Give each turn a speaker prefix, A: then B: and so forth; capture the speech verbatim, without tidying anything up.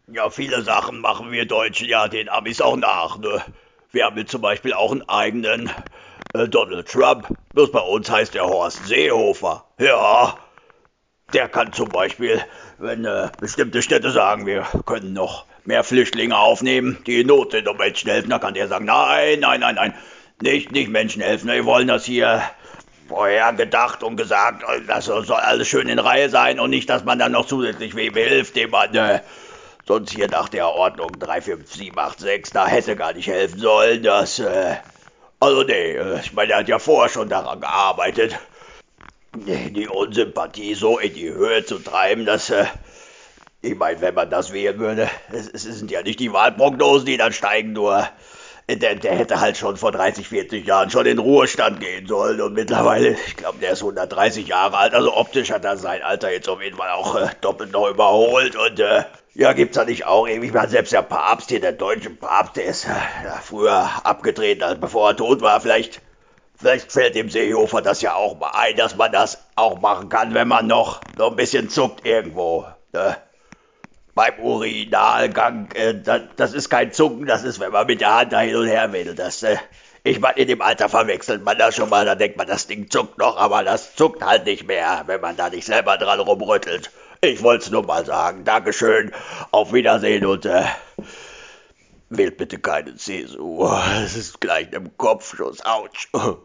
A: Ja, viele Sachen machen wir Deutschen ja den Amis auch nach, ne? Wir haben jetzt zum Beispiel auch einen eigenen äh, Donald Trump. Bloß bei uns heißt der Horst Seehofer. Ja, der kann zum Beispiel, wenn äh, bestimmte Städte sagen, wir können noch mehr Flüchtlinge aufnehmen, die in Not sind und Menschen helfen, dann kann der sagen, nein, nein, nein, nein, nicht, nicht Menschen helfen. Wir wollen das hier vorher gedacht und gesagt, das soll alles schön in Reihe sein und nicht, dass man dann noch zusätzlich wem hilft, dem man äh, sonst hier nach der Ordnung drei fünf sieben acht sechs da hätte gar nicht helfen sollen. Das, äh, also nee, äh, ich meine, er hat ja vorher schon daran gearbeitet, die Unsympathie so in die Höhe zu treiben, dass, äh, ich meine, wenn man das wählen würde, es, es sind ja nicht die Wahlprognosen, die dann steigen, nur der, der hätte halt schon vor dreißig, vierzig Jahren schon in Ruhestand gehen sollen und mittlerweile, ich glaube, der ist hundertdreißig Jahre alt, also optisch hat er sein Alter jetzt auf jeden Fall auch äh, doppelt noch überholt und äh, ja, gibt's da nicht auch irgendwie, ich meine, selbst der Papst hier, der deutsche Papst, der ist äh, ja, früher abgetreten, als bevor er tot war, vielleicht Vielleicht fällt dem Seehofer das ja auch mal ein, dass man das auch machen kann, wenn man noch so ein bisschen zuckt irgendwo. Ne? Beim Urinalgang, äh, das, das ist kein Zucken, das ist, wenn man mit der Hand da hin und her wedelt. Das, äh, ich meine, in dem Alter verwechselt man das schon mal, da denkt man, das Ding zuckt noch, aber das zuckt halt nicht mehr, wenn man da nicht selber dran rumrüttelt. Ich wollte es nur mal sagen. Dankeschön, auf Wiedersehen und äh, wählt bitte keine C S U. Es ist gleich im Kopfschuss. Autsch.